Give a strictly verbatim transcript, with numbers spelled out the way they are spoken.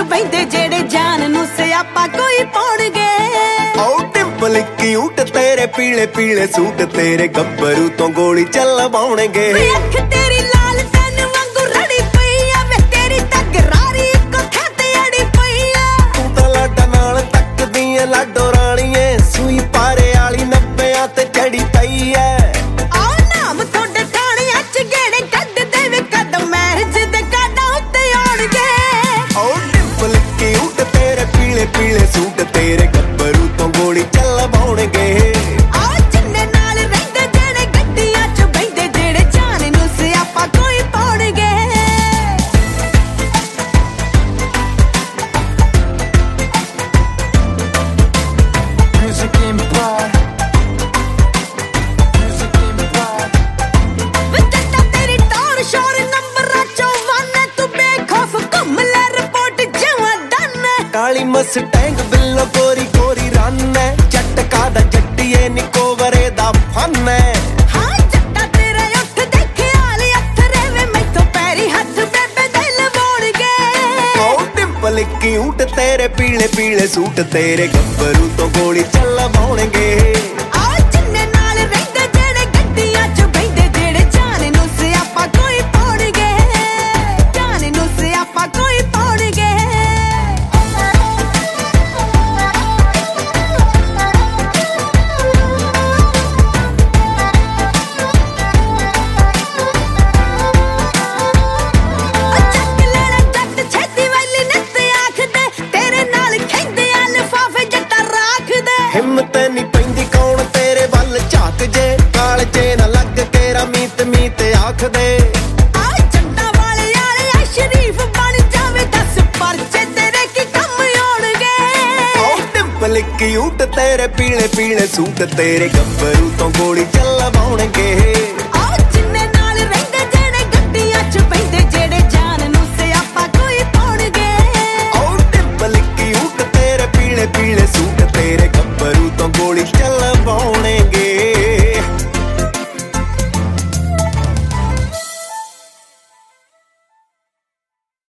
ਬੈਂਦੇ ਜਿਹੜੇ ਜਾਨ ਨੂੰ ਸਿਆਪਾ ਕੋਈ ਪਾਉਣਗੇ। ਓ ਡਿੰਪਲ ਕਿਊਟ ਤੇਰੇ ਪੀਲੇ ਪੀਲੇ ਸੂਟ ਤੇਰੇ ਗੱਭਰੂ ਤੋਂ ਗੋਲੀ ਚਲਵਾਉਣਗੇ। ਅੱਖ ਤੇਰੀ ਲਾਲ ਤਨ ਵਾਂਗੂ ਰੜੀ ਪਈ ਆ ਵੇ ਤੇਰੀ ਤਗਰਾਰੀ ਇੱਕੋ ਥਾਂ ਤੇ ਅੜੀ ਪਈ ਆ। ਤੂੰ ਤਾਂ ਲਾਡਾ ਨਾਲ ਤੱਕਦੀ ਏ ਲਾਡੋ ਰਾਣੀਏ ਸੂਈ ਪਾਰੇ ਵਾਲੀ ਨੱਬਿਆਂ ਤੇ ਚੜੀ ਪਈ ਐ। ਆਹ ਨਾਮ ਤੁਹਾਡੇ ਥਾਣਿਆਂ ਚ ਗੇੜੇ ਕੱਢ ਦੇਵੇ ਕਦਮ ਮਹਿਜ ਦੇ ਕਾਢਾਂ ਉੱਤੇ ਆਉਣਗੇ। ਓ ਡਿੰਪਲ ਕਿਊਟ ਤੇਰੇ ਪੀਲੇ ਪੀਲੇ ਸੂਟ ਤੇਰੇ ਗੱਭਰੂ ਤੋਂ ਗੋਲੀ ਚਲਵਾਉਣਗੇ। ਕਾਲੀ ਮਸਟੈਂਗ ਬਿੱਲੋ ਗੋਰੀ ਗੋਰੀ ਰੰਨ ਐ ਝਟਕਾ ਦਾ ਜੱਟੀਏ ਨਿੱਕੋ ਵਰੇ ਦਾ ਫਨ ਐ। ਹਾਂ ਜੱਟਾ ਤੇਰੇ ਉੱਠ ਦੇਖਿਆ ਲਈ ਅੱਥਰੇ ਵੇ ਮੈਥੋਂ ਪੈਰੀ ਹੱਥ ਬੇਬੇ ਦਿਲ ਮੋੜਗੇ। ਓ ਡਿੰਪਲ ਕਿਊਟ ਤੇਰੇ ਪੀਲੇ ਪੀਲੇ ਸੂਟ ਤੇਰੇ ਗੱਭਰੂ ਤੋਂ ਗੋਲੀ ਚਲਵਾਉਣਗੇ। ਹਿੰਮਤ ਨੀ ਪੈਂਦੀ ਕੌਣ ਤੇਰੇ ਵੱਲ ਝਾਕ ਜੇ ਕਾਲ ਜੇ ਨਾ ਲੱਗ ਤੇਰਾ ਮੀਤ ਮੀਤ ਆਖਦੇ। ਆ ਜੱਟਾਂ ਵਾਲੇ ਯਾਰ ਸ਼ਰੀਫ ਬਣ ਜਾਵੇ ਦਸ ਪਰਚੇ ਤੇਰੇ ਕੀ ਕੰਮ ਆਉਣਗੇ। ਓ ਡਿੰਪਲ ਕਿਊਟ ਤੇਰੇ ਪੀਲੇ ਪੀਲੇ ਸੂਟ ਤੇਰੇ ਗੱਭਰੂ ਤੋਂ ਗੋਲੀ ਚਲਵਾਉਣਗੇ।